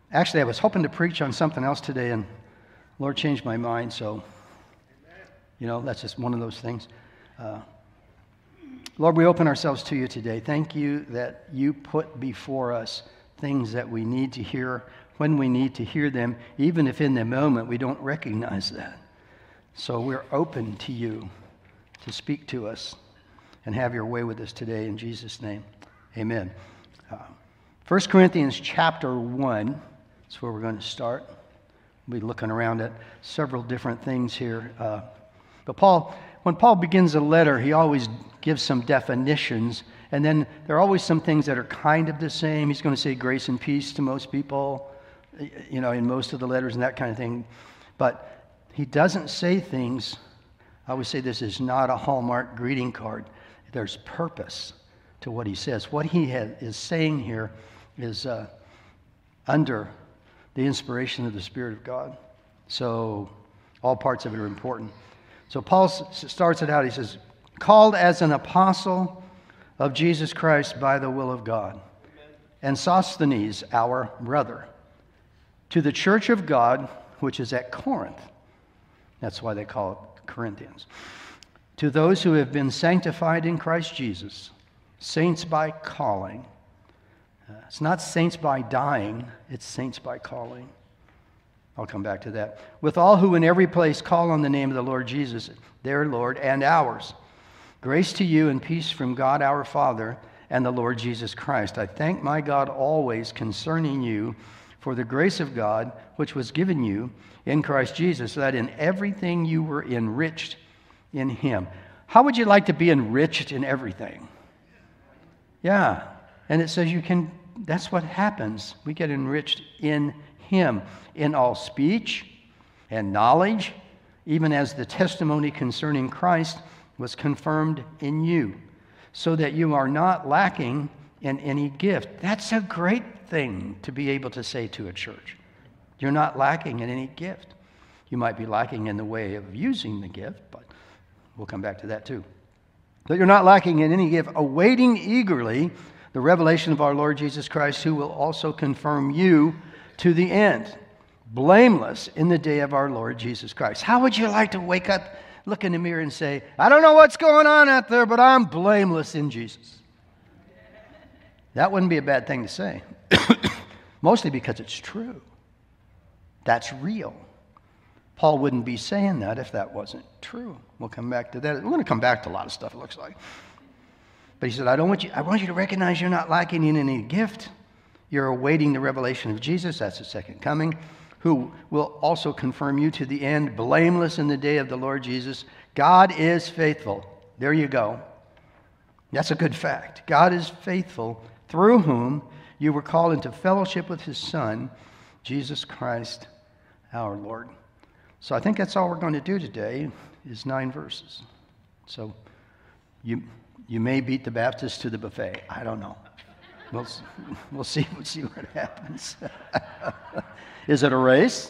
Actually, I was hoping to preach on something else today, and the Lord changed my mind, so, that's just one of those things. Lord, we open ourselves to you today. Thank you that you put before us things that we need to hear when we need to hear them, even if in the moment we don't recognize that. So we're open to you to speak to us and have your way with us today in Jesus' name. Amen. 1 Corinthians chapter 1 is where we're going to start. We'll be looking around at several different things here. But when Paul begins a letter, he always gives some definitions, and then there are always some things that are kind of the same. He's going to say grace and peace to most people, in most of the letters and that kind of thing. But he doesn't say things. I always say this is not a Hallmark greeting card. There's purpose to what he says. What he is saying here is under the inspiration of the Spirit of God. So all parts of it are important. So Paul starts it out. He says, called as an apostle of Jesus Christ by the will of God. Amen. And Sosthenes, our brother, to the church of God, which is at Corinth. That's why they call it Corinthians. To those who have been sanctified in Christ Jesus, saints by calling. It's not saints by dying, it's saints by calling. I'll come back to that. With all who in every place call on the name of the Lord Jesus, their Lord and ours. Grace to you and peace from God our Father and the Lord Jesus Christ. I thank my God always concerning you for the grace of God which was given you in Christ Jesus, so that in everything you were enriched in him. How would you like to be enriched in everything? Yeah. And it says that's what happens. We get enriched in him, in all speech and knowledge, even as the testimony concerning Christ was confirmed in you, so that you are not lacking in any gift. That's a great thing to be able to say to a church. You're not lacking in any gift. You might be lacking in the way of using the gift, but we'll come back to that too. But you're not lacking in any gift, awaiting eagerly the revelation of our Lord Jesus Christ, who will also confirm you to the end, blameless in the day of our Lord Jesus Christ. How would you like to wake up, look in the mirror and say, I don't know what's going on out there, but I'm blameless in Jesus? That wouldn't be a bad thing to say. Mostly because it's true. That's real. Paul wouldn't be saying that if that wasn't true. We'll come back to that. We're going to come back to a lot of stuff, it looks like. But he said, I want you to recognize you're not lacking in any gift. You're awaiting the revelation of Jesus, that's the second coming, who will also confirm you to the end, blameless in the day of the Lord Jesus. God is faithful. There you go. That's a good fact. God is faithful, through whom you were called into fellowship with his Son, Jesus Christ our Lord. So I think that's all we're going to do today is 9 verses. So you may beat the Baptists to the buffet. I don't know. We'll see what happens. Is it a race?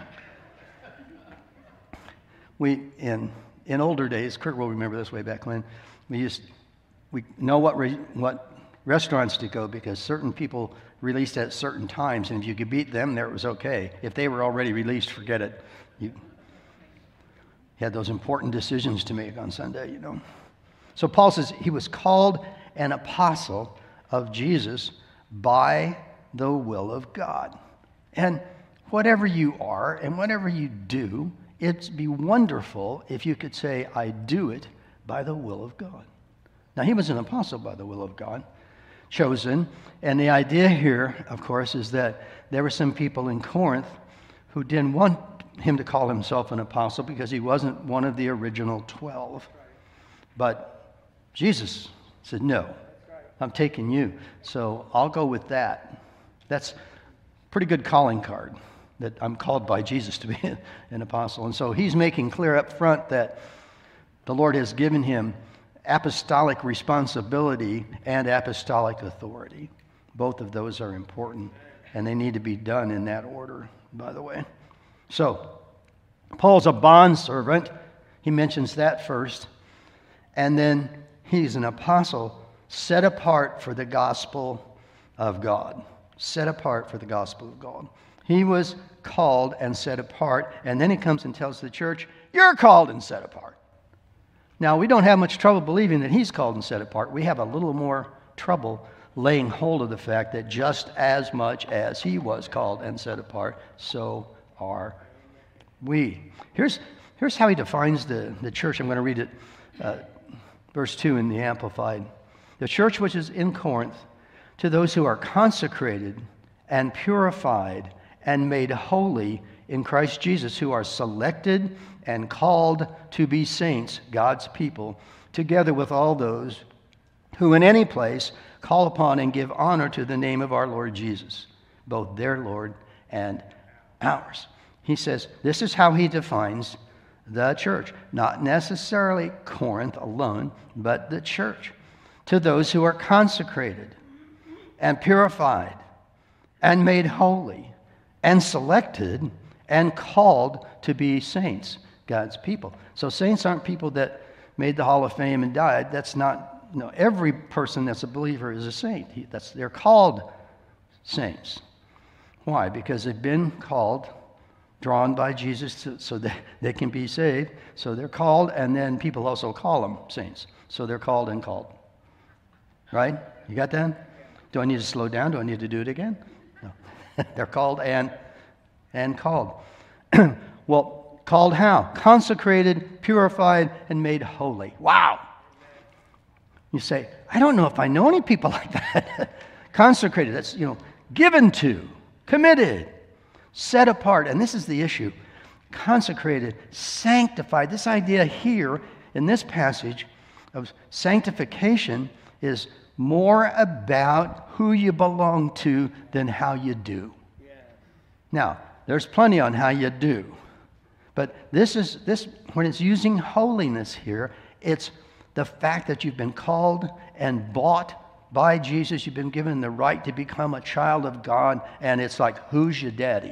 In older days, Kurt will remember this way back when, we know what restaurants to go because certain people released at certain times, and if you could beat them, there it was okay. If they were already released, forget it. You had those important decisions to make on Sunday, So Paul says he was called an apostle of Jesus by the will of God. And whatever you are and whatever you do, it'd be wonderful if you could say, I do it by the will of God. Now, he was an apostle by the will of God, chosen. And the idea here, of course, is that there were some people in Corinth who didn't want him to call himself an apostle because he wasn't one of the original 12. But Jesus said, no, I'm taking you. So I'll go with that. That's a pretty good calling card, that I'm called by Jesus to be an apostle. And so he's making clear up front that the Lord has given him apostolic responsibility and apostolic authority. Both of those are important, and they need to be done in that order, by the way. So, Paul's a bondservant. He mentions that first. And then he's an apostle set apart for the gospel of God. set apart for the gospel of God. He was called and set apart, and then he comes and tells the church, you're called and set apart. Now, we don't have much trouble believing that he's called and set apart. We have a little more trouble laying hold of the fact that just as much as he was called and set apart, so are we. Here's how he defines the church. I'm going to read it, verse 2 in the Amplified. The church which is in Corinth, to those who are consecrated and purified and made holy in Christ Jesus, who are selected and called to be saints, God's people, together with all those who in any place call upon and give honor to the name of our Lord Jesus, both their Lord and ours. He says this is how he defines the church. Not necessarily Corinth alone, but the church. To those who are consecrated and purified and made holy and selected and called to be saints, God's people. So saints aren't people that made the Hall of Fame and died. That's not, every person that's a believer is a saint. They're called saints. Why? Because they've been called, drawn by Jesus so that they can be saved. So they're called, and then people also call them saints. So they're called and called. Right? You got that? Do I need to slow down? Do I need to do it again? No. They're called and called. Well, called how? Consecrated, purified, and made holy. Wow. You say, I don't know if I know any people like that. Consecrated, that's, given to, committed, set apart. And this is the issue. Consecrated, sanctified. This idea here in this passage of sanctification is more about who you belong to than how you do. Yeah. Now, there's plenty on how you do. But this when it's using holiness here, it's the fact that you've been called and bought by Jesus. You've been given the right to become a child of God, and it's like, who's your daddy?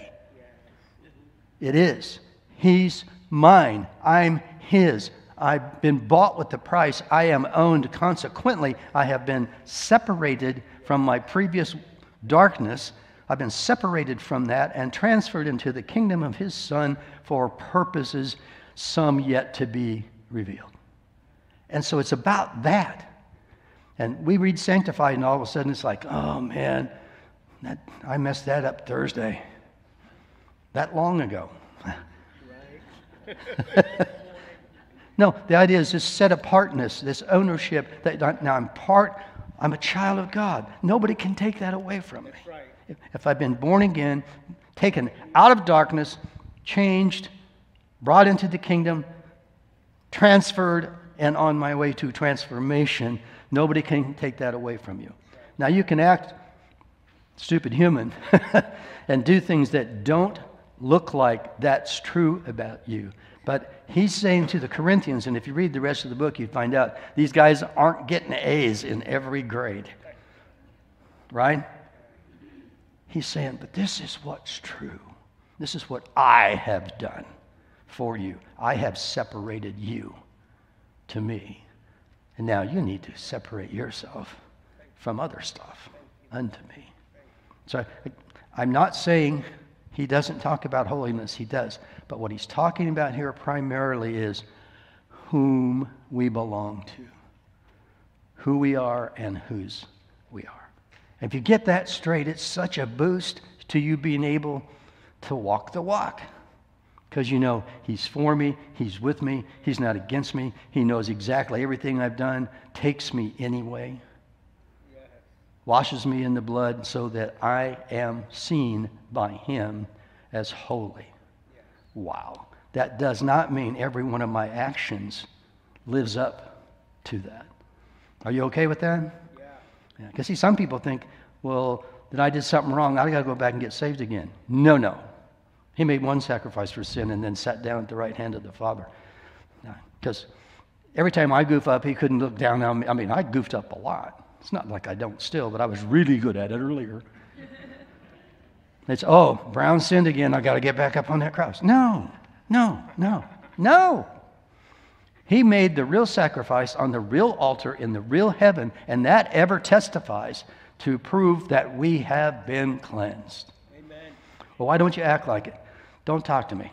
It is. He's mine. I'm his. I've been bought with the price. I am owned. Consequently, I have been separated from my previous darkness. I've been separated from that and transferred into the kingdom of his Son for purposes some yet to be revealed. And so it's about that. And we read sanctified, and all of a sudden it's like, oh man, I messed that up Thursday. That long ago. Right. No, the idea is this set apartness, this ownership that now I'm a child of God. Nobody can take that away from me. That's right. If I've been born again, taken out of darkness, changed, brought into the kingdom, transferred, and on my way to transformation, nobody can take that away from you. Now you can act stupid human and do things that don't look like that's true about you. But he's saying to the Corinthians, and if you read the rest of the book, you find out these guys aren't getting A's in every grade. Right? He's saying, but this is what's true. This is what I have done for you. I have separated you to me. And now you need to separate yourself from other stuff unto me. So I'm not saying he doesn't talk about holiness. He does. But what he's talking about here primarily is whom we belong to, who we are and whose we are. And if you get that straight, it's such a boost to you being able to walk the walk. Because he's for me, he's with me, he's not against me, he knows exactly everything I've done, takes me anyway, washes me in the blood so that I am seen by him as holy. Wow. That does not mean every one of my actions lives up to that. Are you okay with that? Yeah. Because see, some people think, well, that I did something wrong, I got to go back and get saved again. No. He made one sacrifice for sin and then sat down at the right hand of the Father. Because every time I goof up, he couldn't look down on me. I mean, I goofed up a lot. It's not like I don't still, but I was really good at it earlier. It's, Brown sinned again. I got to get back up on that cross. No. He made the real sacrifice on the real altar in the real heaven, and that ever testifies to prove that we have been cleansed. Amen. Well, why don't you act like it? Don't talk to me.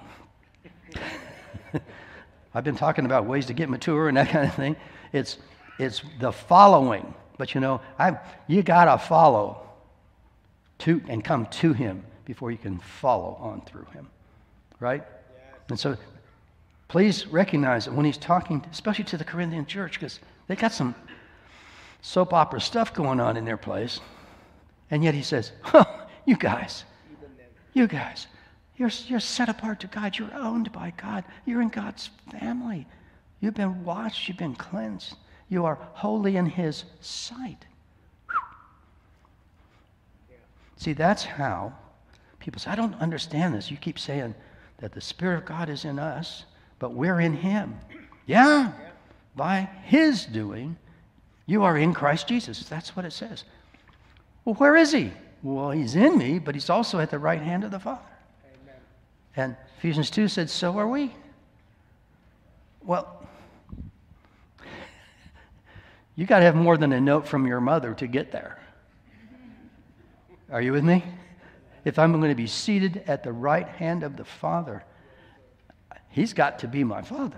I've been talking about ways to get mature and that kind of thing. It's the following. But you got to follow to and come to him before you can follow on through him. Right? Yes. And so please recognize that when he's talking, especially to the Corinthian church, because they got some soap opera stuff going on in their place, and yet he says, you guys, you're set apart to God. You're owned by God. You're in God's family. You've been washed. You've been cleansed. You are holy in his sight. Yeah. See, that's how people say, I don't understand this. You keep saying that the Spirit of God is in us, but we're in him. Yeah. By his doing, you are in Christ Jesus. That's what it says. Well, where is he? Well, he's in me, but he's also at the right hand of the Father. Amen. And Ephesians 2 said, so are we. Well, you got to have more than a note from your mother to get there. Are you with me? If I'm going to be seated at the right hand of the Father, he's got to be my Father.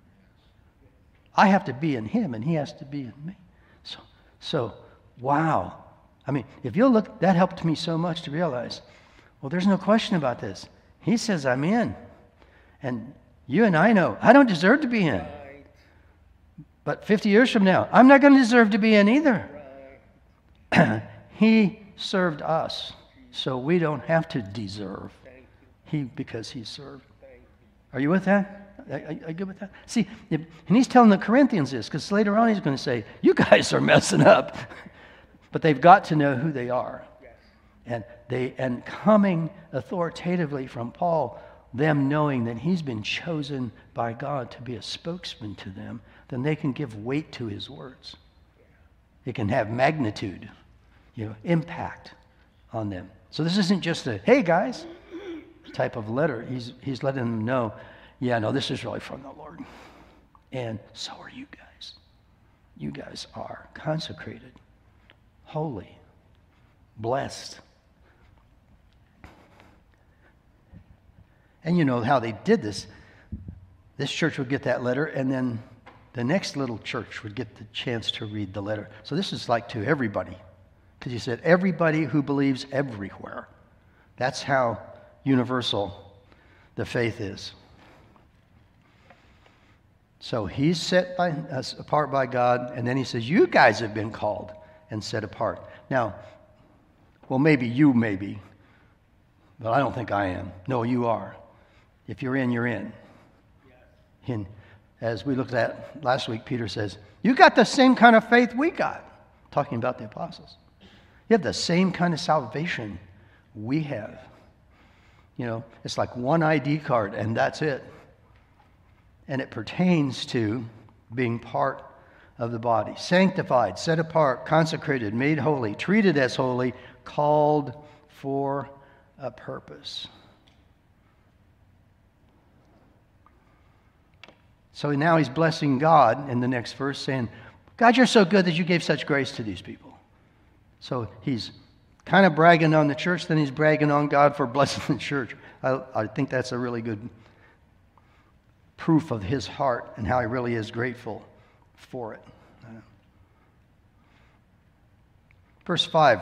I have to be in him, and he has to be in me. So, wow. I mean, if you'll look, that helped me so much to realize, well, there's no question about this. He says I'm in. And you and I know, I don't deserve to be in. Right. But 50 years from now, I'm not going to deserve to be in either. Right. He served us, so we don't have to deserve. Thank you. Because he served. Thank you. Are you with that? Are you good with that? See, and he's telling the Corinthians this, because later on he's going to say, you guys are messing up. But they've got to know who they are. Yes. And coming authoritatively from Paul, them knowing that he's been chosen by God to be a spokesman to them, then they can give weight to his words. It can have magnitude, impact on them. So this isn't just a, hey guys, type of letter. He's letting them know, yeah, no, this is really from the Lord. And so are you guys. You guys are consecrated, holy, blessed. And you know how they did this. This church would get that letter, and then the next little church would get the chance to read the letter. So this is like to everybody. Because he said, everybody who believes everywhere. That's how universal the faith is. So he's set apart by God, and then he says, you guys have been called and set apart. Now, well, maybe, but I don't think I am. No, you are. If you're in, you're in. And as we looked at last week, Peter says, you got the same kind of faith we got, talking about the apostles. You have the same kind of salvation we have. It's like one ID card, and that's it. And it pertains to being part of the body. Sanctified, set apart, consecrated, made holy, treated as holy, called for a purpose. So now he's blessing God in the next verse, saying, God, you're so good that you gave such grace to these people. So he's kind of bragging on the church, then he's bragging on God for blessing the church. I think that's a really good proof of his heart and how he really is grateful for it. Verse 5,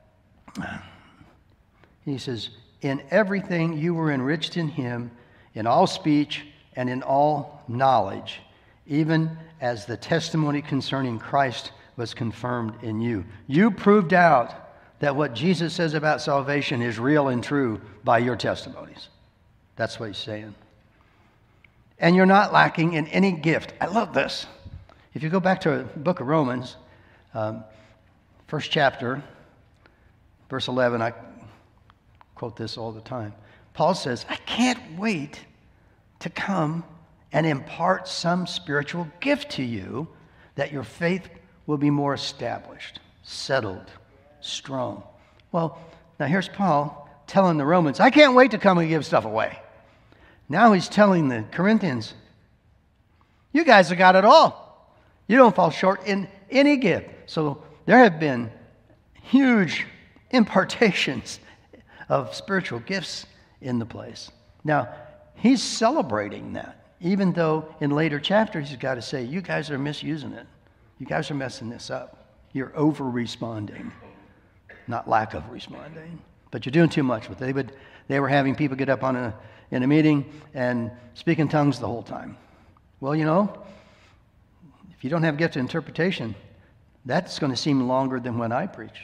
he says, in everything you were enriched in him, in all speech and in all knowledge, even as the testimony concerning Christ was confirmed in you. You proved out that what Jesus says about salvation is real and true by your testimonies. That's what he's saying. And you're not lacking in any gift. I love this. If you go back to the book of Romans, first chapter, verse 11, I quote this all the time. Paul says, I can't wait to come and impart some spiritual gift to you that your faith will be more established, settled, strong. Well, now here's Paul telling the Romans, I can't wait to come and give stuff away. Now he's telling the Corinthians, you guys have got it all. You don't fall short in any gift. So there have been huge impartations of spiritual gifts in the place. Now, he's celebrating that, even though in later chapters he's got to say, you guys are misusing it. You guys are messing this up. You're over-responding, not lack of responding. But you're doing too much with it. They were having people get up in a meeting and speak in tongues the whole time. Well, you know, if you don't have gift of interpretation, that's going to seem longer than when I preach.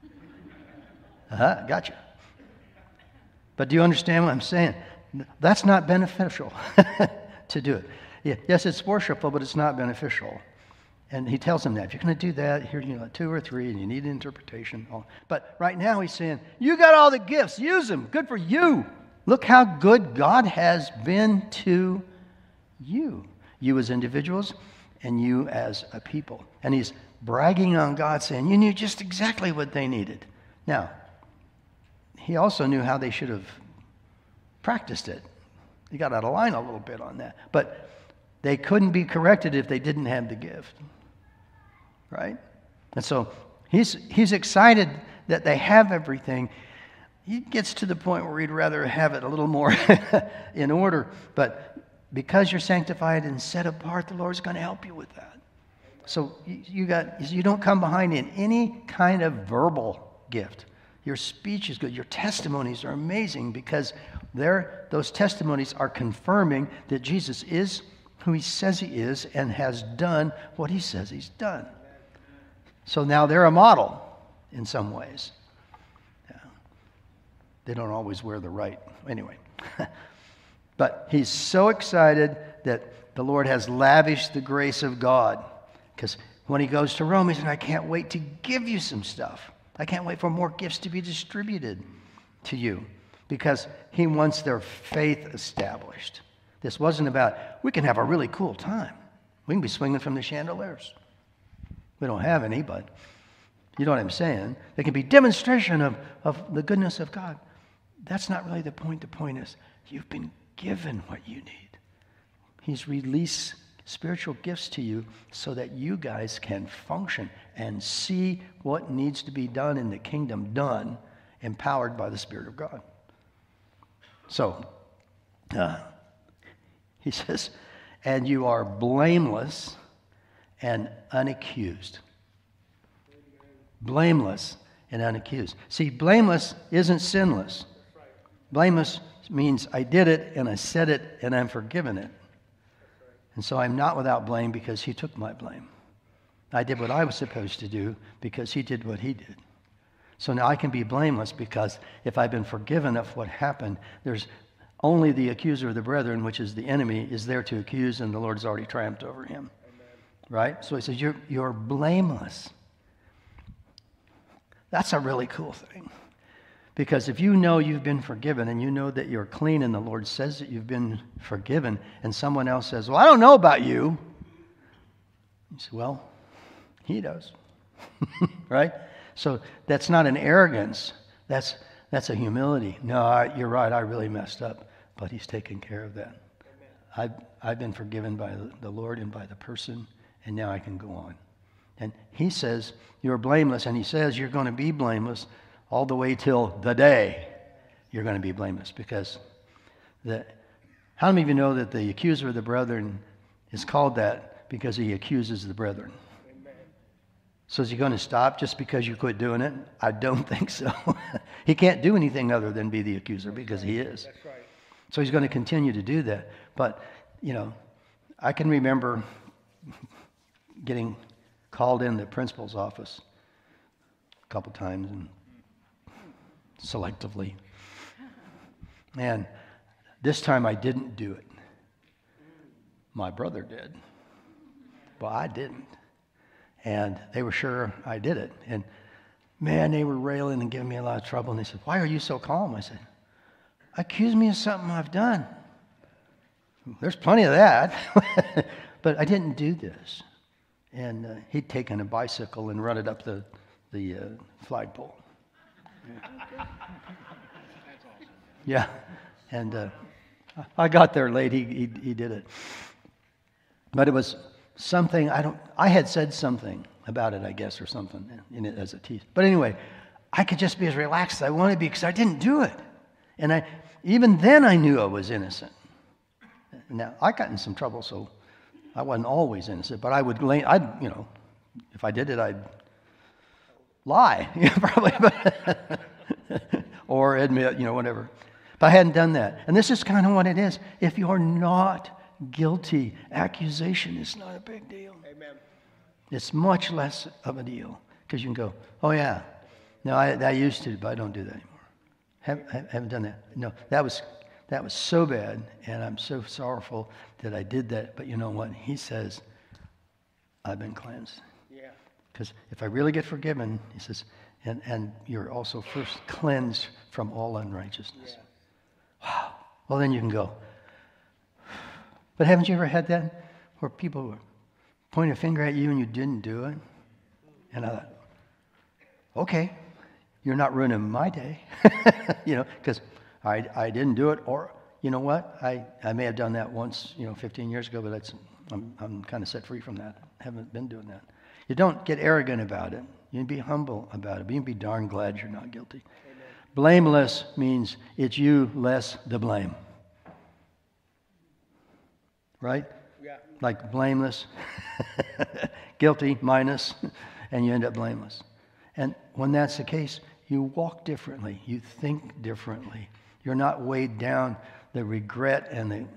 Gotcha. But do you understand what I'm saying? That's not beneficial to do it. Yeah, yes, it's worshipful, but it's not beneficial. And he tells them that. If you're going to do that, here, 2 or 3, and you need an interpretation. But right now he's saying, you got all the gifts. Use them. Good for you. Look how good God has been to you. You as individuals and you as a people. And he's bragging on God, saying, you knew just exactly what they needed. Now, he also knew how they should have practiced it. He got out of line a little bit on that. But they couldn't be corrected if they didn't have the gift. Right? And so he's excited that they have everything. He gets to the point where he'd rather have it a little more in order. But because you're sanctified and set apart, the Lord's going to help you with that. So you don't come behind in any kind of verbal gift. Your speech is good. Your testimonies are amazing because those testimonies are confirming that Jesus is who he says he is and has done what he says he's done. So now they're a model in some ways. Yeah. They don't always wear the right. Anyway. But he's so excited that the Lord has lavished the grace of God. Because when he goes to Rome, he said, I can't wait to give you some stuff. I can't wait for more gifts to be distributed to you. Because he wants their faith established. This wasn't about, we can have a really cool time. We can be swinging from the chandeliers. We don't have any, but you know what I'm saying. There can be demonstration of the goodness of God. That's not really the point. The point is, you've been given what you need. He's released spiritual gifts to you so that you guys can function and see what needs to be done in the kingdom done, empowered by the Spirit of God. So, he says, and you are blameless and unaccused. Blameless and unaccused. See, blameless isn't sinless. Blameless means I did it and I said it and I'm forgiven it. And so I'm not without blame because he took my blame. I did what I was supposed to do because he did what he did. So now I can be blameless because if I've been forgiven of what happened, there's only the accuser of the brethren, which is the enemy, is there to accuse, and the Lord's already triumphed over him. Right? So he says, you're blameless. That's a really cool thing. Because if you know you've been forgiven and you know that you're clean and the Lord says that you've been forgiven and someone else says, well, I don't know about you. You say, well, he does. Right? So that's not an arrogance. That's a humility. No, you're right. I really messed up. But he's taken care of that. I've been forgiven by the Lord and by the person. And now I can go on. And he says, you're blameless. And he says you're going to be blameless all the way till the day you're going to be blameless. Because how many of you know that the accuser of the brethren is called that because he accuses the brethren? Amen. So is he going to stop just because you quit doing it? I don't think so. He can't do anything other than be the accuser because he is. That's right. So he's going to continue to do that. But, I can remember getting called in the principal's office a couple times and selectively. And this time I didn't do it. My brother did. Well, I didn't. And they were sure I did it. And man, they were railing and giving me a lot of trouble. And they said, why are you so calm? I said, accuse me of something I've done. There's plenty of that. But I didn't do this. And he'd taken a bicycle and run it up the flagpole. Yeah. And I got there late. He did it. But it was something I had said something. about it, I guess, or something, in it as a tease. But anyway, I could just be as relaxed as I wanted to be because I didn't do it. And even then I knew I was innocent. Now, I got in some trouble, so I wasn't always innocent, but if I did it, I'd lie, probably, or admit, whatever. But I hadn't done that. And this is kind of what it is. If you're not guilty, accusation is not a big deal. Amen. It's much less of a deal because you can go, oh yeah, no, I used to, but I don't do that anymore. Haven't done that. No, that was so bad, and I'm so sorrowful that I did that. But you know what? He says, I've been cleansed. Yeah. Because if I really get forgiven, he says, and you're also first cleansed from all unrighteousness. Yeah. Wow. Well, then you can go. But haven't you ever had that where people would point a finger at you and you didn't do it? And I thought, okay, you're not ruining my day, because I didn't do it. Or, you know what? I may have done that once, 15 years ago, but I'm kind of set free from that. I haven't been doing that. You don't get arrogant about it. You can be humble about it. But you can be darn glad you're not guilty. Amen. Blameless means it's you less the blame. Right? Yeah. Like blameless, guilty, minus, and you end up blameless. And when that's the case, you walk differently. You think differently. You're not weighed down. The regret and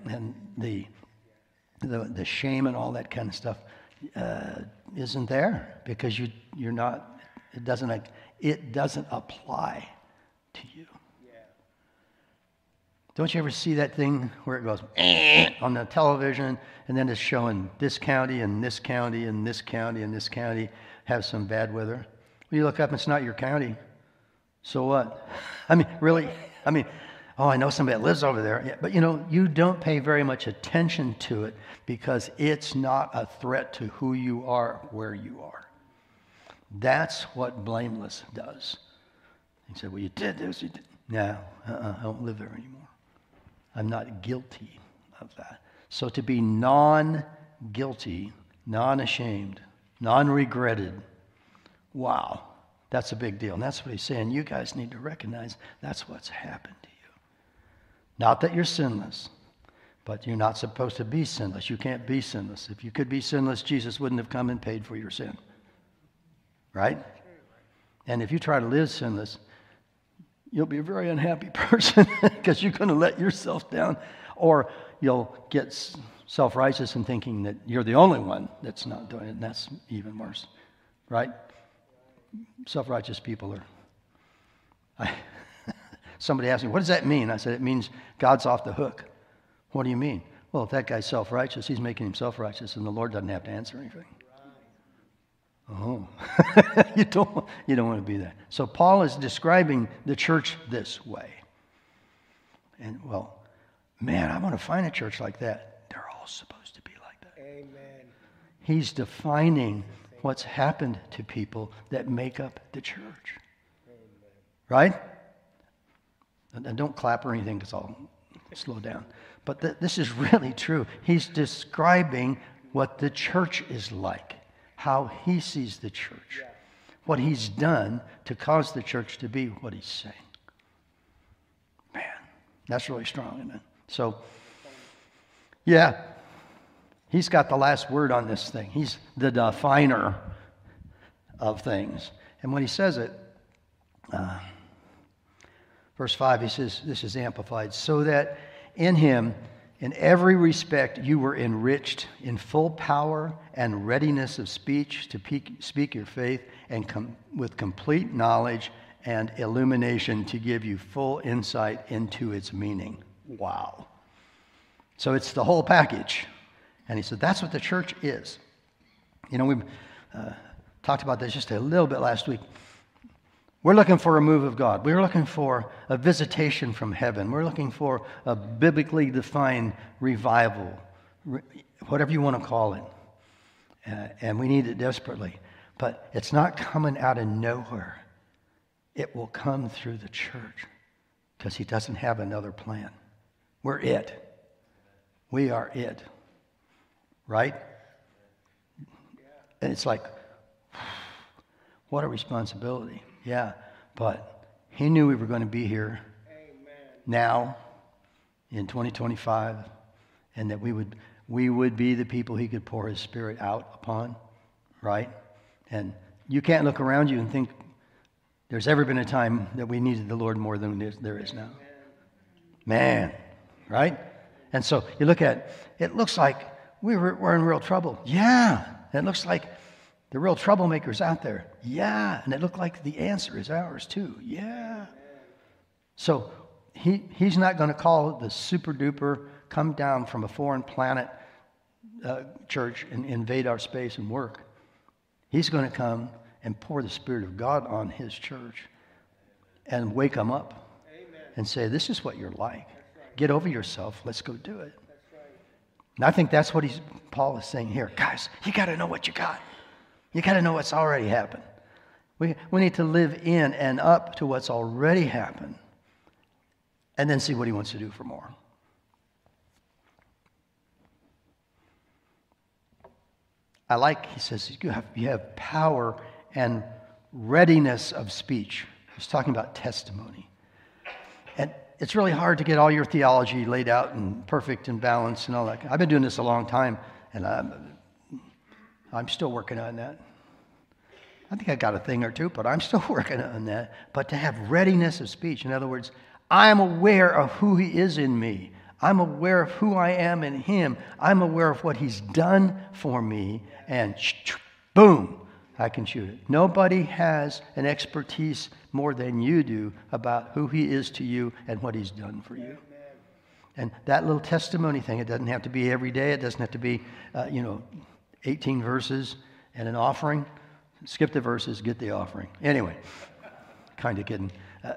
the shame and all that kind of stuff isn't there because you're not. It doesn't apply to you. Yeah. Don't you ever see that thing where it goes on the television and then it's showing this county and this county and this county and this county have some bad weather? Well, you look up and it's not your county. So what? Really? Oh, I know somebody that lives over there. Yeah, but you don't pay very much attention to it because it's not a threat to who you are, where you are. That's what blameless does. He said, well, you did this, you did. No, I don't live there anymore. I'm not guilty of that. So to be non-guilty, non-ashamed, non-regretted, wow, that's a big deal. And that's what he's saying. You guys need to recognize that's what's happened to you. Not that you're sinless, but you're not supposed to be sinless. You can't be sinless. If you could be sinless, Jesus wouldn't have come and paid for your sin. Right? And if you try to live sinless, you'll be a very unhappy person because you're going to let yourself down, or you'll get self-righteous and thinking that you're the only one that's not doing it, and that's even worse, right? Self-righteous people are... Somebody asked me, what does that mean? I said, it means God's off the hook. What do you mean? Well, if that guy's self-righteous, he's making himself righteous, and the Lord doesn't have to answer anything. Oh, you don't want to be that. So Paul is describing the church this way. And, well, man, I want to find a church like that. They're all supposed to be like that. Amen. He's defining what's happened to people that make up the church. Amen. Right? And don't clap or anything because I'll slow down. But this is really true. He's describing what the church is like. How he sees the church, Yeah. what he's done to cause the church to be what he's saying. Man, that's really strong, isn't it? So, yeah, he's got the last word on this thing. He's the definer of things. And when he says it, verse 5, he says, this is amplified, so that in him, in every respect, you were enriched in full power and readiness of speech to speak your faith, and with complete knowledge and illumination to give you full insight into its meaning. Wow. So it's the whole package. And he said, that's what the church is. We talked about this just a little bit last week. We're looking for a move of God. We're looking for a visitation from heaven. We're looking for a biblically defined revival, whatever you want to call it. And we need it desperately. But it's not coming out of nowhere. It will come through the church because he doesn't have another plan. We're it. We are it. Right? And it's like, What a responsibility. Yeah, but he knew we were going to be here now in 2025, and that we would be the people he could pour his Spirit out upon, right? And you can't look around you and think there's ever been a time that we needed the Lord more than there is now. Man, right? And so you look at it, looks like we're in real trouble. Yeah. And it looks like the real troublemakers out there. Yeah. And it looked like the answer is ours too. Yeah. So he's not going to call the super duper come down from a foreign planet church and invade our space and work. He's going to come and pour the Spirit of God on his church and wake them up and say, this is what you're like. Get over yourself. Let's go do it. And I think that's what Paul is saying here. Guys, you got to know what you got. You got to know what's already happened. We need to live in and up to what's already happened and then see what he wants to do for more. I like, he says, you have power and readiness of speech. He's talking about testimony. And it's really hard to get all your theology laid out and perfect and balanced and all that. I've been doing this a long time, and I'm still working on that. I think I got a thing or two, but I'm still working on that. But to have readiness of speech, in other words, I'm aware of who he is in me. I'm aware of who I am in him. I'm aware of what he's done for me, and boom, I can shoot it. Nobody has an expertise more than you do about who he is to you and what he's done for you. And that little testimony thing, it doesn't have to be every day. It doesn't have to be, 18 verses and an offering. Skip the verses, get the offering. Anyway, kind of kidding.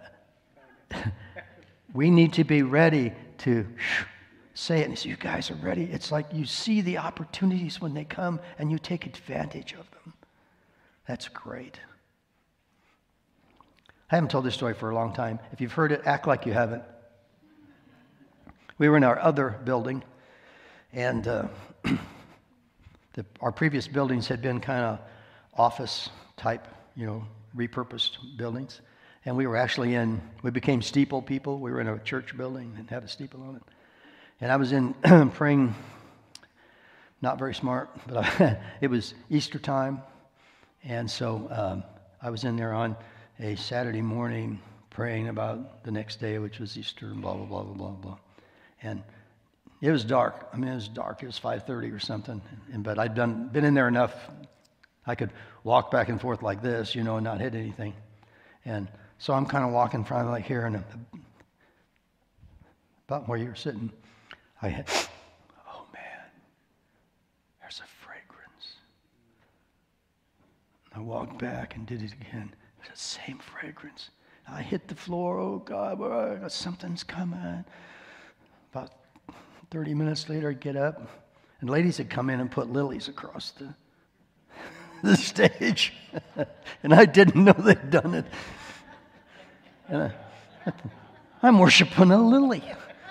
We need to be ready to say it and say, you guys are ready. It's like you see the opportunities when they come and you take advantage of them. That's great. I haven't told this story for a long time. If you've heard it, act like you haven't. We were in our other building, and our previous buildings had been kind of office type, repurposed buildings. And we were actually we became steeple people. We were in a church building and had a steeple on it. And I was in praying, not very smart, but it was Easter time. And so I was in there on a Saturday morning praying about the next day, which was Easter, and blah, blah, blah, blah, blah, blah. And it was dark. I mean, it was dark. It was 5:30 or something. But I'd been in there enough. I could walk back and forth like this, and not hit anything. And so I'm kind of walking from like here, and about where you're sitting, I hit, oh man, there's a fragrance. I walked back and did it again. It was the same fragrance. I hit the floor, oh God, something's coming. About 30 minutes later, I get up, and ladies had come in and put lilies across the stage. And I didn't know they'd done it. And I'm worshiping a lily.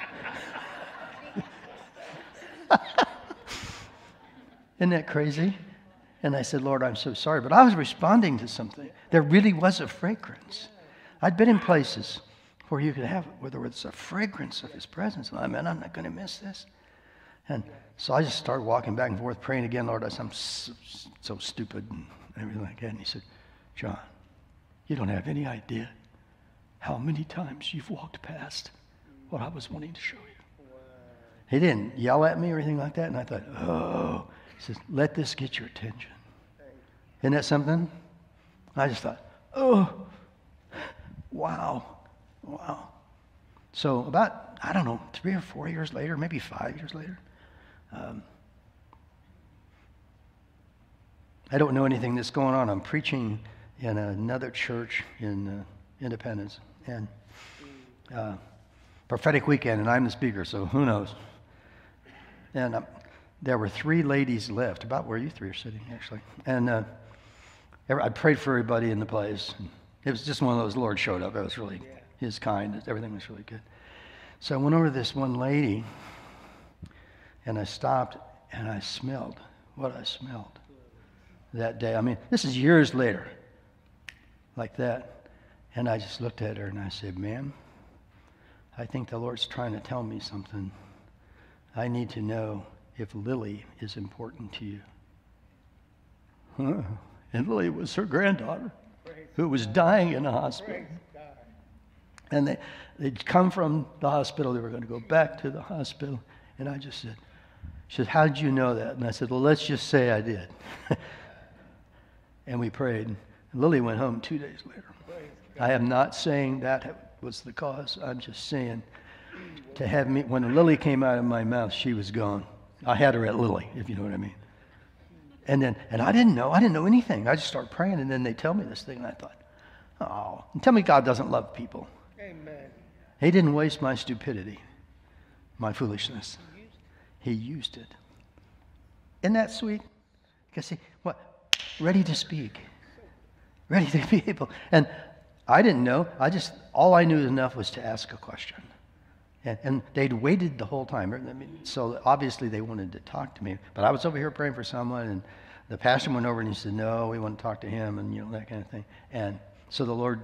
Isn't that crazy? And I said, Lord, I'm so sorry. But I was responding to something. There really was a fragrance. I'd been in places where you could have, where there was a fragrance of his presence. And I'm not going to miss this. And so I just started walking back and forth, praying again. Lord, I'm so stupid and everything like that. And he said, John, you don't have any idea how many times you've walked past what I was wanting to show you. Wow. He didn't yell at me or anything like that. And I thought, oh, he says, let this get your attention. Isn't that something? I just thought, oh, wow. So about, 3 or 4 years later, maybe 5 years later, I don't know anything that's going on. I'm preaching in another church in Independence, and prophetic weekend, and I'm the speaker, so who knows? And there were 3 ladies left, about where you 3 are sitting, actually. And I prayed for everybody in the place. It was just one of those, the Lord showed up. It was really his kind. Everything was really good. So I went over to this one lady, and I stopped, and I smelled what I smelled that day. I mean, this is years later. like that. And I just looked at her and I said, ma'am, I think the Lord's trying to tell me something. I need to know if Lily is important to you. And Lily was her granddaughter who was dying in a hospital. And they'd come from the hospital. They were going to go back to the hospital. And I just said, she said, how did you know that? And I said, well, let's just say I did. And we prayed. And Lily went home 2 days later. I am not saying that was the cause. I'm just saying to have me, when Lily came out of my mouth, she was gone. I had her at Lily, if you know what I mean. And I didn't know anything. I just started praying, and then they tell me this thing, and I thought, oh, and tell me God doesn't love people. Amen. He didn't waste my stupidity, my foolishness. He used it. Isn't that sweet? Because see, what? Ready to speak. Ready to be able. And I didn't know. All I knew enough was to ask a question. And they'd waited the whole time. I mean, so obviously they wanted to talk to me. But I was over here praying for someone, and the pastor went over and he said, no, we want to talk to him, and that kind of thing. And so the Lord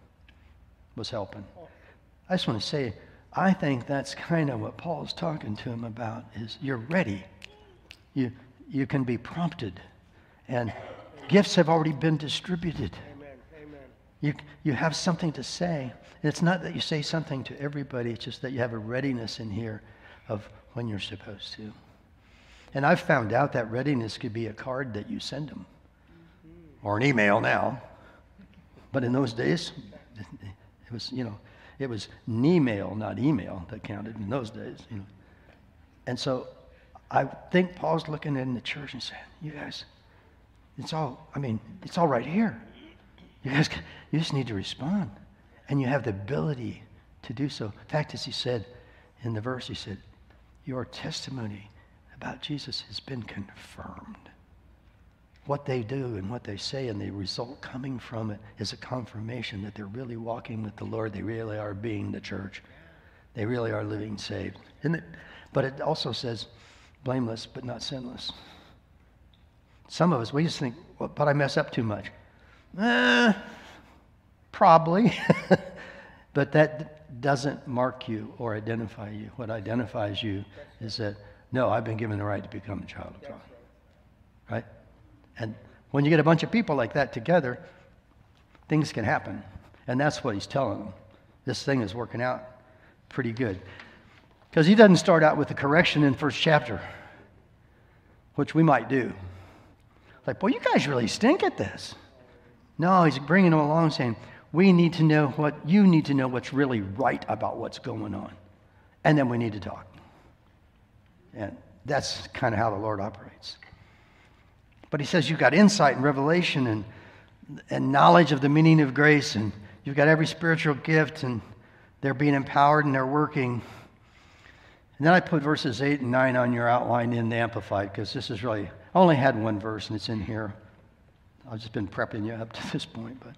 was helping. I just want to say, I think that's kind of what Paul's talking to him about, is you're ready. You can be prompted. And gifts have already been distributed. Amen. You have something to say. And it's not that you say something to everybody, it's just that you have a readiness in here of when you're supposed to. And I've found out that readiness could be a card that you send them, or an email now. But in those days, it was, it was email, not email, that counted in those days. And so I think Paul's looking in the church and saying, you guys, it's all right here. You just need to respond. And you have the ability to do so. In fact, as he said in the verse, he said, your testimony about Jesus has been confirmed. What they do and what they say and the result coming from it is a confirmation that they're really walking with the Lord. They really are being the church. They really are living saved. But it also says blameless but not sinless. Some of us, we just think, well, but I mess up too much. Probably. But that doesn't mark you or identify you. What identifies you is that, no, I've been given the right to become a child of God. Right? And when you get a bunch of people like that together, things can happen. And that's what he's telling them. This thing is working out pretty good. Because he doesn't start out with the correction in first chapter, which we might do. Like, boy, you guys really stink at this. No, he's bringing them along saying, you need to know what's really right about what's going on. And then we need to talk. And that's kind of how the Lord operates. But he says you've got insight and revelation and knowledge of the meaning of grace, and you've got every spiritual gift, and they're being empowered and they're working. And then I put verses 8 and 9 on your outline in the Amplified, because this is really, I only had one verse and it's in here. I've just been prepping you up to this point. But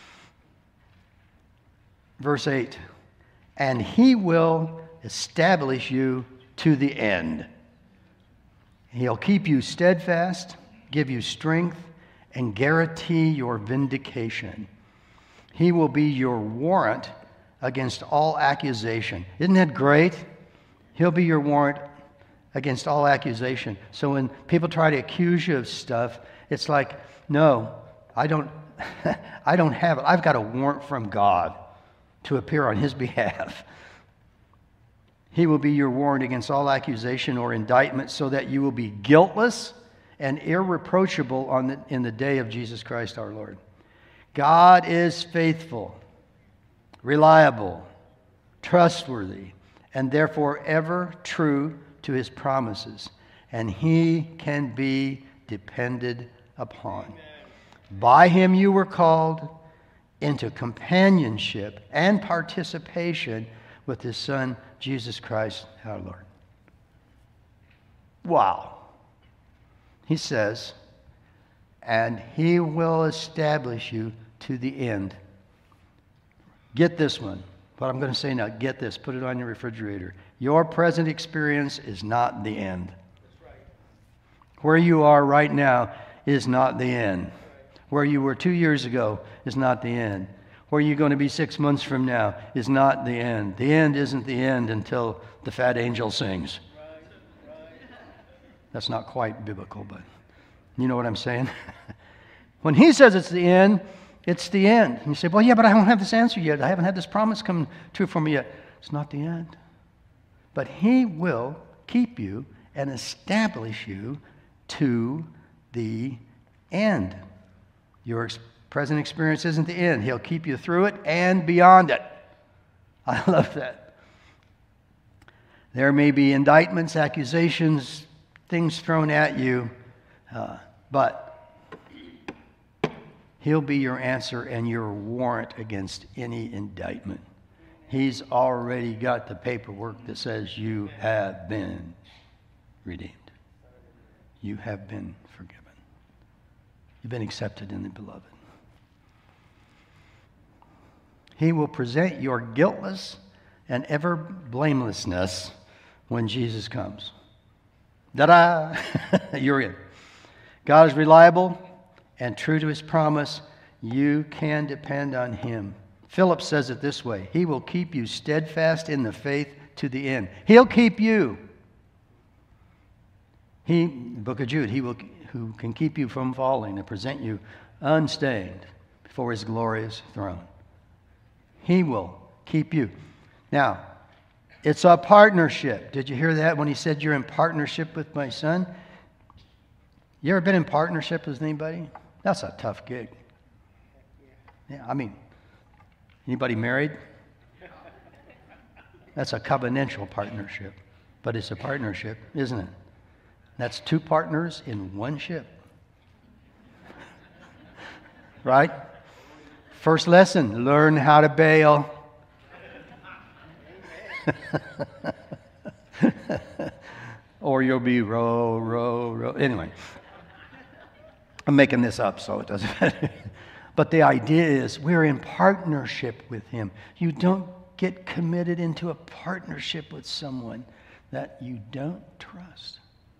verse 8, and he will establish you to the end. He'll keep you steadfast, give you strength, and guarantee your vindication. He will be your warrant against all accusation. Isn't that great? He'll be your warrant against all accusation. So when people try to accuse you of stuff, it's like, no, I don't have it. I've got a warrant from God to appear on his behalf. He will be your warrant against all accusation or indictment, so that you will be guiltless and irreproachable in the day of Jesus Christ our Lord. God is faithful, reliable, trustworthy, and therefore ever true to his promises, and he can be depended upon. By him you were called into companionship and participation with his Son, Jesus Christ our Lord. Wow. He says, and he will establish you to the end. Get this one. What I'm going to say now, get this. Put it on your refrigerator. Your present experience is not the end. Where you are right now is not the end. Where you were 2 years ago is not the end. Where you're going to be 6 months from now is not the end. The end isn't the end until the fat angel sings. That's not quite biblical, but you know what I'm saying? When he says it's the end, it's the end. And you say, well, yeah, but I don't have this answer yet. I haven't had this promise come true for me yet. It's not the end. But he will keep you and establish you to the end. Your present experience isn't the end. He'll keep you through it and beyond it. I love that. There may be indictments, accusations, things thrown at you, but he'll be your answer and your warrant against any indictment. He's already got the paperwork that says you have been redeemed. You have been forgiven. You've been accepted in the beloved. He will present your guiltless and ever blamelessness when Jesus comes. Ta-da! You're in. God is reliable and true to his promise. You can depend on him. Philip says it this way: he will keep you steadfast in the faith to the end. He'll keep you. Book of Jude, who can keep you from falling and present you unstained before his glorious throne. He will keep you. Now, it's a partnership. Did you hear that when he said you're in partnership with my son? You ever been in partnership with anybody? That's a tough gig. Yeah, I mean, anybody married? That's a covenantal partnership, but it's a partnership, isn't it? That's two partners in one ship. Right? First lesson, learn how to bail. Or you'll be row, row, row. Anyway, I'm making this up, so it doesn't matter. But the idea is we're in partnership with him. You don't get committed into a partnership with someone that you don't trust.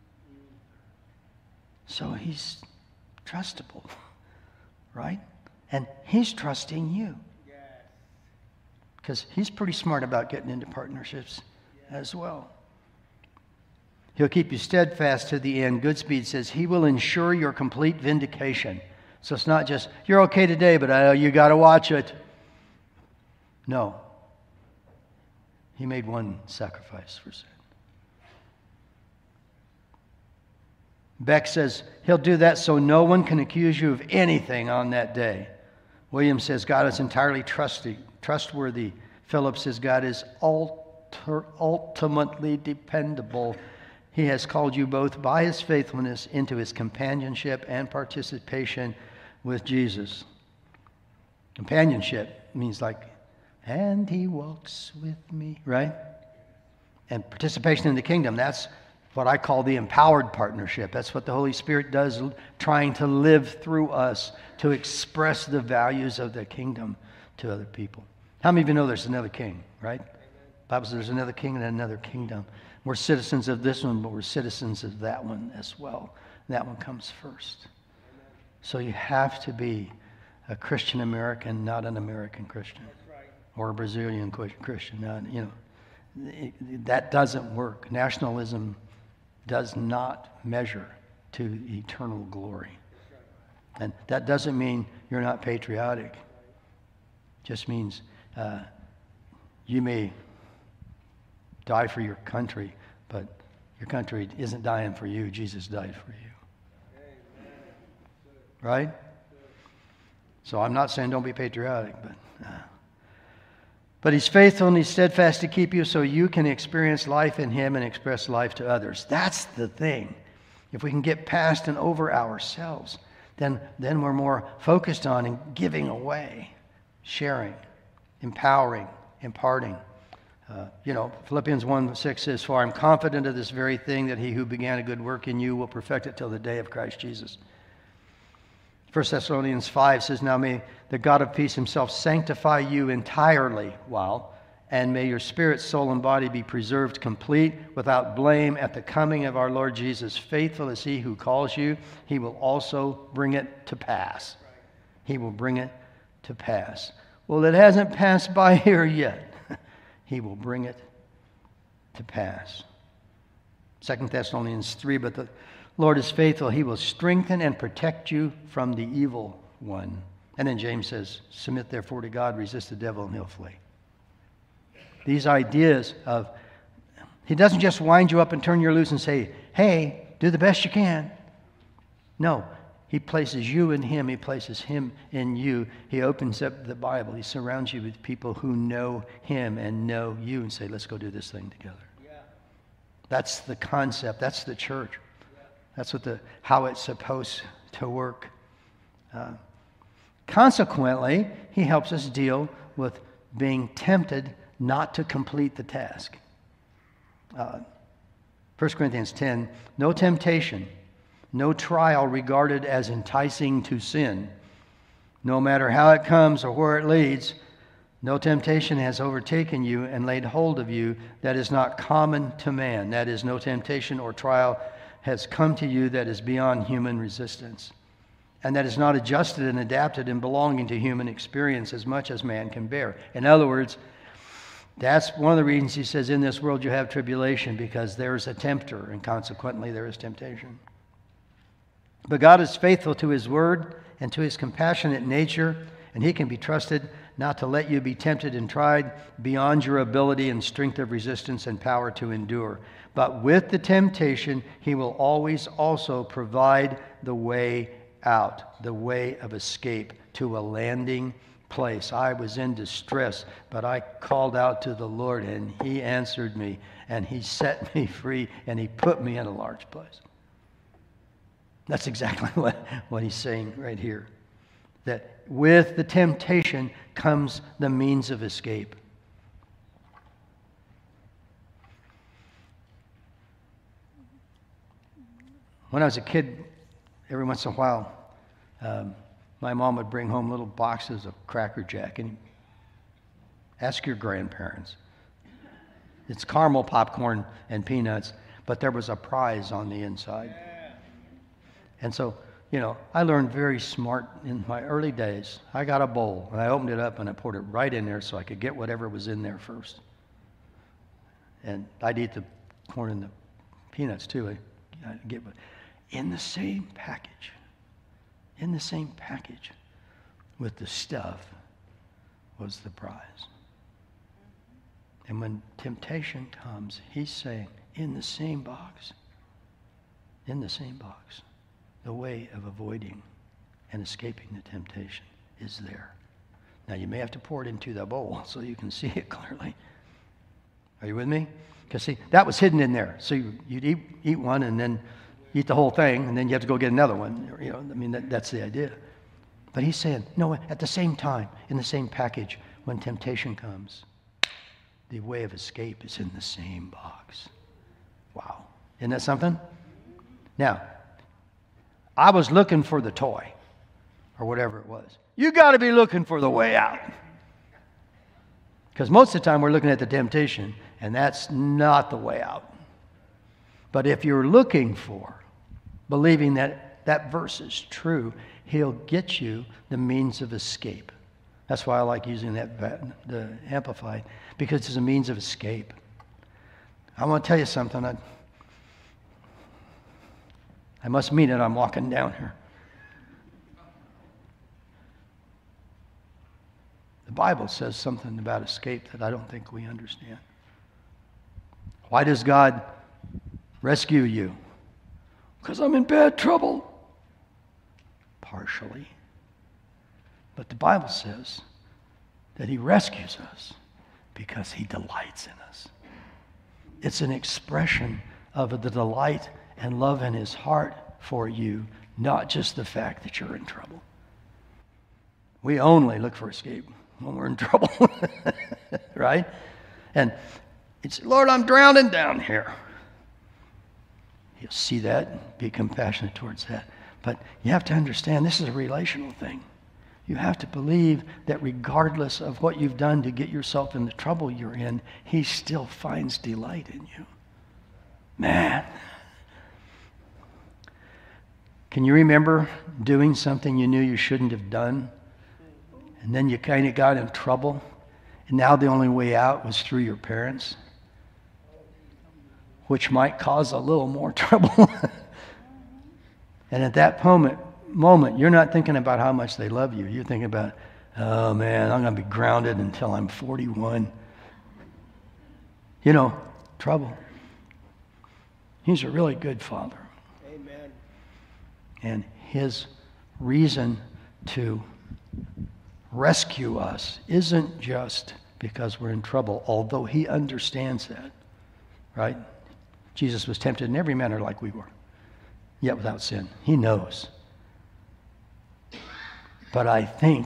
So he's trustable, right? And he's trusting you. Because he's pretty smart about getting into partnerships as well. He'll keep you steadfast to the end. Goodspeed says he will ensure your complete vindication. So it's not just, you're okay today, but you got to watch it. No. He made one sacrifice for sin. Beck says he'll do that so no one can accuse you of anything on that day. Williams says God is entirely trustworthy. Philip says God is ultimately dependable. He has called you both by his faithfulness into his companionship and participation with Jesus. Companionship means like, and he walks with me, right? And participation in the kingdom, that's what I call the empowered partnership. That's what the Holy Spirit does, trying to live through us to express the values of the kingdom to other people. How many of you know there's another king, right? The Bible says there's another king and another kingdom. We're citizens of this one, but we're citizens of that one as well. And that one comes first. So you have to be a Christian American, not an American Christian. Or a Brazilian Christian. That doesn't work. Nationalism does not measure to eternal glory. And that doesn't mean you're not patriotic. It just means you may die for your country, but your country isn't dying for you. Jesus died for you. Right? So I'm not saying don't be patriotic, but he's faithful and he's steadfast to keep you so you can experience life in him and express life to others. That's the thing. If we can get past and over ourselves, then we're more focused on and giving away, sharing, empowering, imparting. Philippians 1:6 says, "For I'm confident of this very thing, that he who began a good work in you will perfect it till the day of Christ Jesus." 1 Thessalonians 5 says, "Now may the God of peace himself sanctify you entirely, and may your spirit, soul, and body be preserved complete, without blame, at the coming of our Lord Jesus. Faithful is he who calls you, he will also bring it to pass." He will bring it to pass. Well, it hasn't passed by here yet. He will bring it to pass. 2 Thessalonians 3, but the Lord is faithful. He will strengthen and protect you from the evil one. And then James says, submit therefore to God, resist the devil, and he'll flee. These ideas of, he doesn't just wind you up and turn you loose and say, hey, do the best you can. No, he places you in him. He places him in you. He opens up the Bible. He surrounds you with people who know him and know you and say, let's go do this thing together. Yeah. That's the concept. That's the church. Yeah. That's how it's supposed to work. Consequently, he helps us deal with being tempted not to complete the task. 1 Corinthians 10, no temptation, no trial regarded as enticing to sin. No matter how it comes or where it leads, no temptation has overtaken you and laid hold of you that is not common to man. That is, no temptation or trial has come to you that is beyond human resistance, and that is not adjusted and adapted and belonging to human experience as much as man can bear. In other words, that's one of the reasons he says, in this world you have tribulation, because there's a tempter, and consequently there is temptation. But God is faithful to his word and to his compassionate nature, and he can be trusted not to let you be tempted and tried beyond your ability and strength of resistance and power to endure. But with the temptation, he will always also provide the way out, the way of escape to a landing place. I was in distress, but I called out to the Lord, and he answered me, and he set me free, and he put me in a large place. That's exactly what he's saying right here. That with the temptation comes the means of escape. When I was a kid, every once in a while, my mom would bring home little boxes of Cracker Jack, and ask your grandparents. It's caramel popcorn and peanuts, but there was a prize on the inside. And so, I learned very smart in my early days. I got a bowl, and I opened it up, and I poured it right in there so I could get whatever was in there first. And I'd eat the corn and the peanuts, too. I'd get in the same package. In the same package with the stuff was the prize. And when temptation comes, he's saying, in the same box, the way of avoiding and escaping the temptation is there. Now, you may have to pour it into the bowl so you can see it clearly. Are you with me? Because, see, that was hidden in there. So you'd eat one and then eat the whole thing, and then you have to go get another one. That's the idea. But he's saying, no, at the same time, in the same package, when temptation comes, the way of escape is in the same box. Wow. Isn't that something? Now, I was looking for the toy, or whatever it was. You got to be looking for the way out. Because most of the time we're looking at the temptation, and that's not the way out. But if you're looking for, believing that verse is true, he'll get you the means of escape. That's why I like using the Amplified, because it's a means of escape. I want to tell you something. I must mean it. I'm walking down here. The Bible says something about escape that I don't think we understand. Why does God rescue you? Because I'm in bad trouble. Partially. But the Bible says that he rescues us because he delights in us. It's an expression of the delight and love in his heart for you, not just the fact that you're in trouble. We only look for escape when we're in trouble, right? And it's, Lord, I'm drowning down here. You'll see that, be compassionate towards that. But you have to understand, this is a relational thing. You have to believe that regardless of what you've done to get yourself in the trouble you're in, he still finds delight in you. Man. Can you remember doing something you knew you shouldn't have done? And then you kind of got in trouble? And now the only way out was through your parents? Which might cause a little more trouble. And at that moment, you're not thinking about how much they love you. You're thinking about, oh man, I'm going to be grounded until I'm 41. You know, trouble. He's a really good father. Amen. And his reason to rescue us isn't just because we're in trouble, although he understands that, right? Jesus was tempted in every manner like we were, yet without sin. He knows. But I think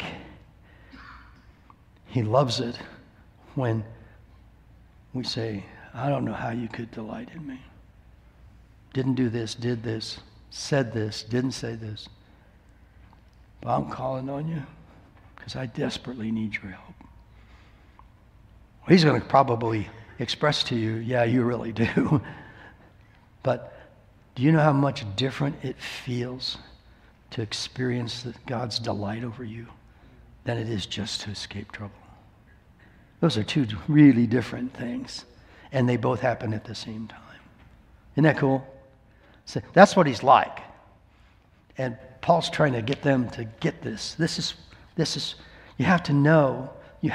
he loves it when we say, I don't know how you could delight in me. Didn't do this, did this, said this, didn't say this. But I'm calling on you because I desperately need your help. Well, he's going to probably express to you, yeah, you really do. But do you know how much different it feels to experience God's delight over you than it is just to escape trouble? Those are two really different things, and they both happen at the same time. Isn't that cool? So that's what he's like. And Paul's trying to get them to get this. This is you have to know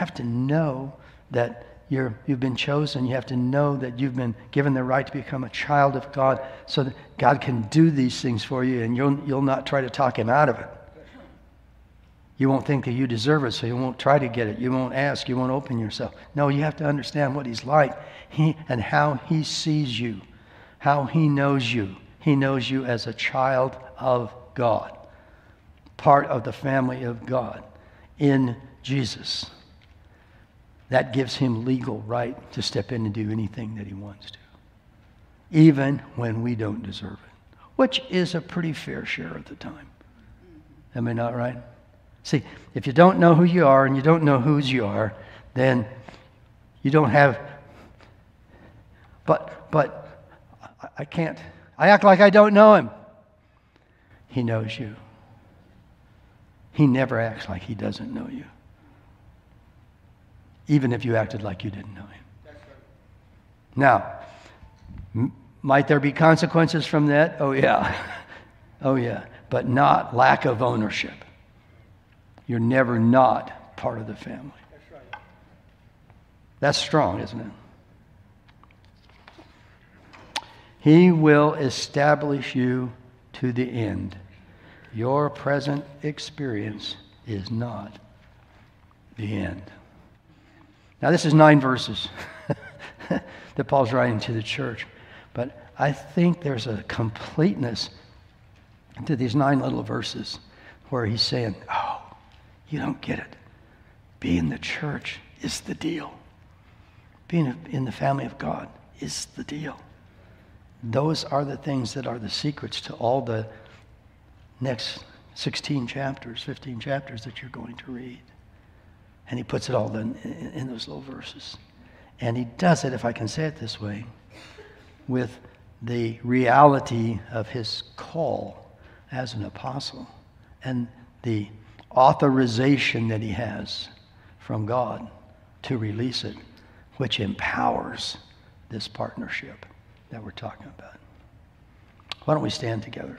that you've been chosen. You have to know that you've been given the right to become a child of God so that God can do these things for you, and you'll not try to talk him out of it. You won't think that you deserve it, so you won't try to get it. You won't ask. You won't open yourself. No, you have to understand what he's like and how he sees you, how he knows you. He knows you as a child of God, part of the family of God in Jesus. That gives him legal right to step in and do anything that he wants to, even when we don't deserve it, which is a pretty fair share of the time. Am I not right? See, if you don't know who you are and you don't know whose you are, then you don't have, but I can't, I act like I don't know him. He knows you. He never acts like he doesn't know you, even if you acted like you didn't know him. Now, might there be consequences from that? Oh, yeah. Oh, yeah. But not lack of ownership. You're never not part of the family. That's right. That's strong, isn't it? He will establish you to the end. Your present experience is not the end. Now, this is 9 verses that Paul's writing to the church. But I think there's a completeness to these 9 little verses where he's saying, oh, you don't get it. Being the church is the deal. Being in the family of God is the deal. Those are the things that are the secrets to all the next 16 chapters, 15 chapters that you're going to read. And he puts it all in those little verses. And he does it, if I can say it this way, with the reality of his call as an apostle and the authorization that he has from God to release it, which empowers this partnership that we're talking about. Why don't we stand together?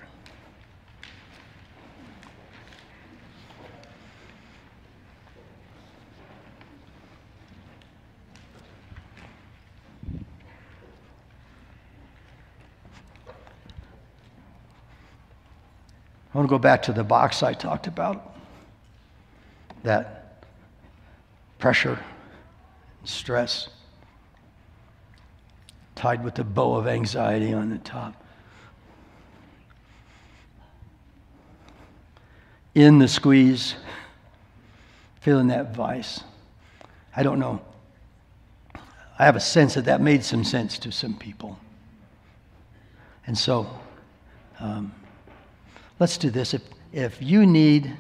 I want to go back to the box I talked about. That pressure, stress, tied with the bow of anxiety on the top. In the squeeze, feeling that vice. I don't know. I have a sense that made some sense to some people. And so, let's do this. If you need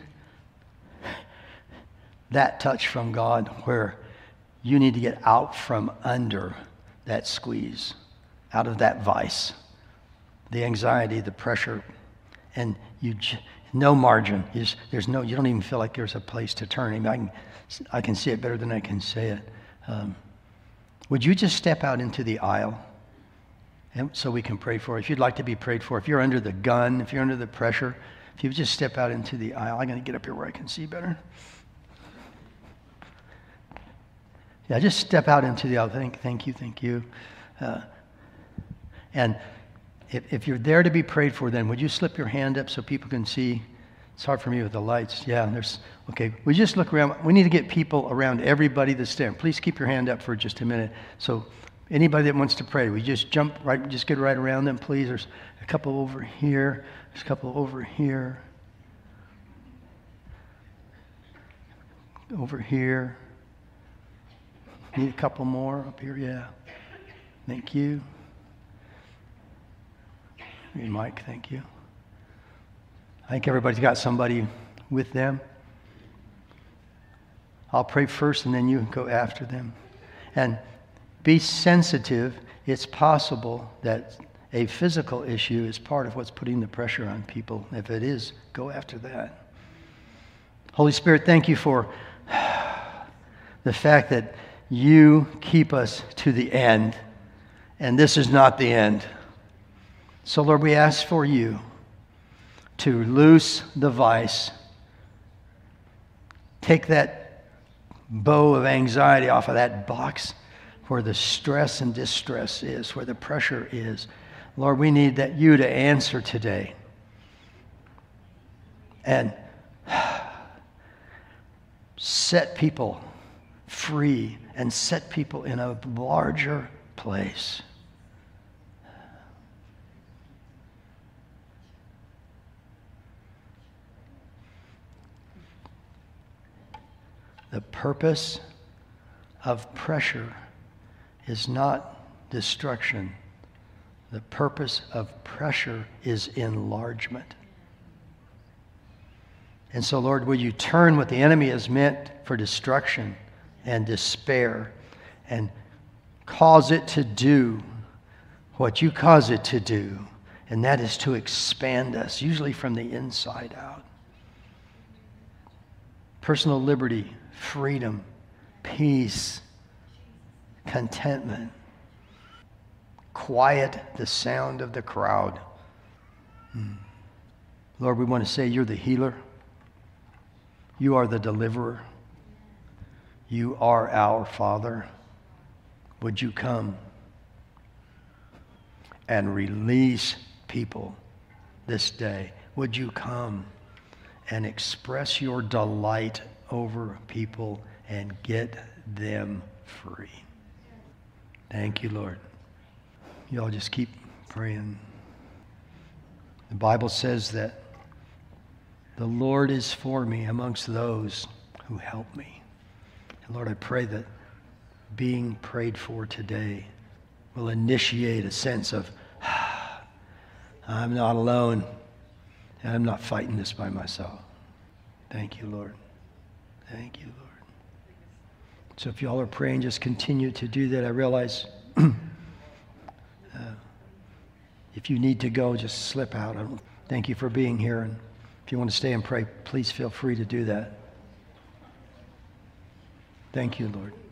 that touch from God where you need to get out from under that squeeze, out of that vice, the anxiety, the pressure, and no margin. You don't even feel like there's a place to turn. I can see it better than I can say it. Would you just step out into the aisle so we can pray for you? If you'd like to be prayed for, if you're under the gun, if you're under the pressure, if you just step out into the aisle. I'm going to get up here where I can see better. Yeah, just step out into the aisle. Thank you. And if you're there to be prayed for, then would you slip your hand up so people can see? It's hard for me with the lights. Yeah, okay. We just look around. We need to get people around everybody that's there. Please keep your hand up for just a minute. So anybody that wants to pray, we just just get right around them, please. There's a couple over here. There's a couple over here. Over here. Need a couple more up here, yeah. Thank you. Hey, Mike, thank you. I think everybody's got somebody with them. I'll pray first and then you go after them. And be sensitive. It's possible that a physical issue is part of what's putting the pressure on people. If it is, go after that. Holy Spirit, thank you for the fact that you keep us to the end, and this is not the end. So, Lord, we ask for you to loose the vice, take that bow of anxiety off of that box where the stress and distress is, where the pressure is. Lord, we need you to answer today. And set people free and set people in a larger place. The purpose of pressure is not destruction. The purpose of pressure is enlargement. And so, Lord, will you turn what the enemy has meant for destruction and despair and cause it to do what you cause it to do, and that is to expand us, usually from the inside out. Personal liberty, freedom, peace, contentment. Quiet the sound of the crowd. Lord, we want to say you're the healer. You are the deliverer. You are our Father. Would you come and release people this day? Would you come and express your delight over people and get them free? Thank you, Lord. You all just keep praying. The Bible says that the Lord is for me amongst those who help me. And Lord, I pray that being prayed for today will initiate a sense of, I'm not alone. And I'm not fighting this by myself. Thank you, Lord. Thank you, Lord. So if y'all are praying, just continue to do that. I realize if you need to go, just slip out. Thank you for being here. And if you want to stay and pray, please feel free to do that. Thank you, Lord.